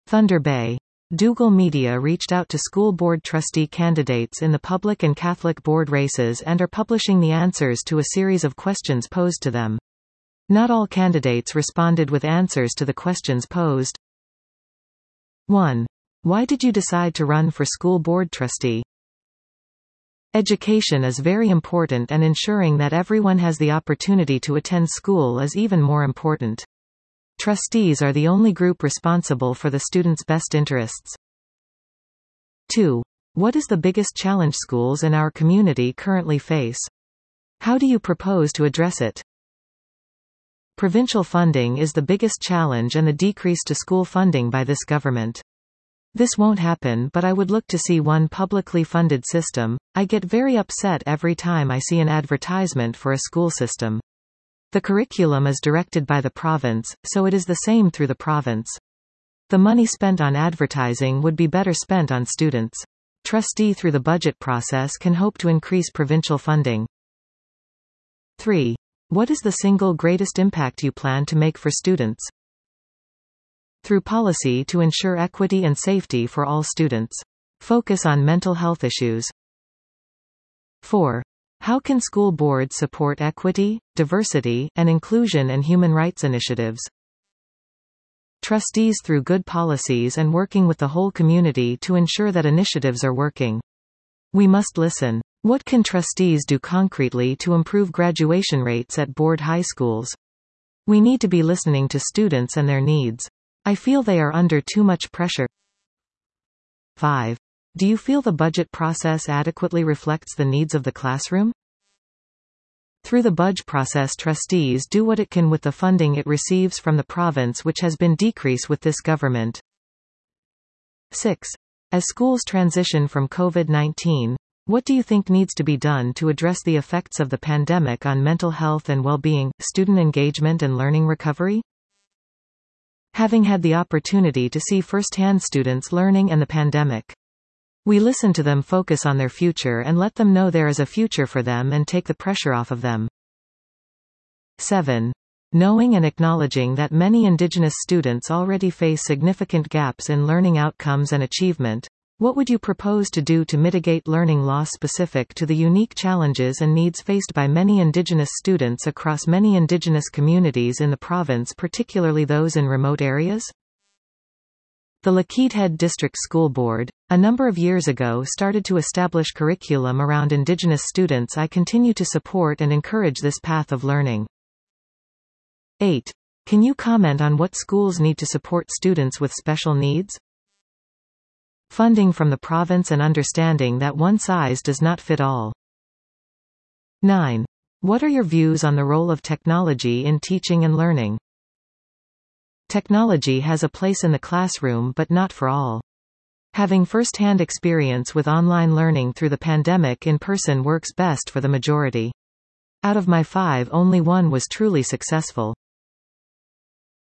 Thunder Bay. Dougal Media reached out to school board trustee candidates in the public and Catholic board races and are publishing the answers to a series of questions posed to them. Not all candidates responded with answers to the questions posed. 1. Why did you decide to run for school board trustee? Education is very important, and ensuring that everyone has the opportunity to attend school is even more important. Trustees are the only group responsible for the students' best interests. 2. What is the biggest challenge schools in our community currently face? How do you propose to address it? Provincial funding is the biggest challenge and the decrease to school funding by this government. This won't happen, but I would look to see one publicly funded system. I get very upset every time I see an advertisement for a school system. The curriculum is directed by the province, so it is the same through the province. The money spent on advertising would be better spent on students. Trustee through the budget process can hope to increase provincial funding. 3. What is the single greatest impact you plan to make for students? Through policy to ensure equity and safety for all students. Focus on mental health issues. 4. How can school boards support equity, diversity, and inclusion and human rights initiatives? Trustees through good policies and working with the whole community to ensure that initiatives are working. We must listen. What can trustees do concretely to improve graduation rates at board high schools? We need to be listening to students and their needs. I feel they are under too much pressure. 5. Do you feel the budget process adequately reflects the needs of the classroom? Through the budget process, trustees do what it can with the funding it receives from the province, which has been decreased with this government. 6. As schools transition from COVID-19, what do you think needs to be done to address the effects of the pandemic on mental health and well-being, student engagement and learning recovery? Having had the opportunity to see firsthand students learning and the pandemic, we listen to them, focus on their future and let them know there is a future for them and take the pressure off of them. 7. Knowing and acknowledging that many Indigenous students already face significant gaps in learning outcomes and achievement, what would you propose to do to mitigate learning loss specific to the unique challenges and needs faced by many Indigenous students across many Indigenous communities in the province, particularly those in remote areas? The Lakeith Head District School Board, a number of years ago, started to establish curriculum around Indigenous students. I continue to support and encourage this path of learning. 8. Can you comment on what schools need to support students with special needs? Funding from the province and understanding that one size does not fit all. 9. What are your views on the role of technology in teaching and learning? Technology has a place in the classroom, but not for all. Having first-hand experience with online learning through the pandemic, in-person works best for the majority. Out of my 5, only one was truly successful.